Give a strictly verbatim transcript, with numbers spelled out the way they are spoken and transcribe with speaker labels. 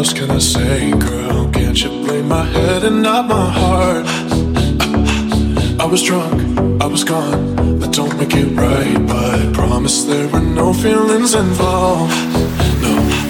Speaker 1: else can I say, girl? Can't you blame my head and not my heart? I was drunk, I was gone. That don't make it right, but I promise there were no feelings involved. No.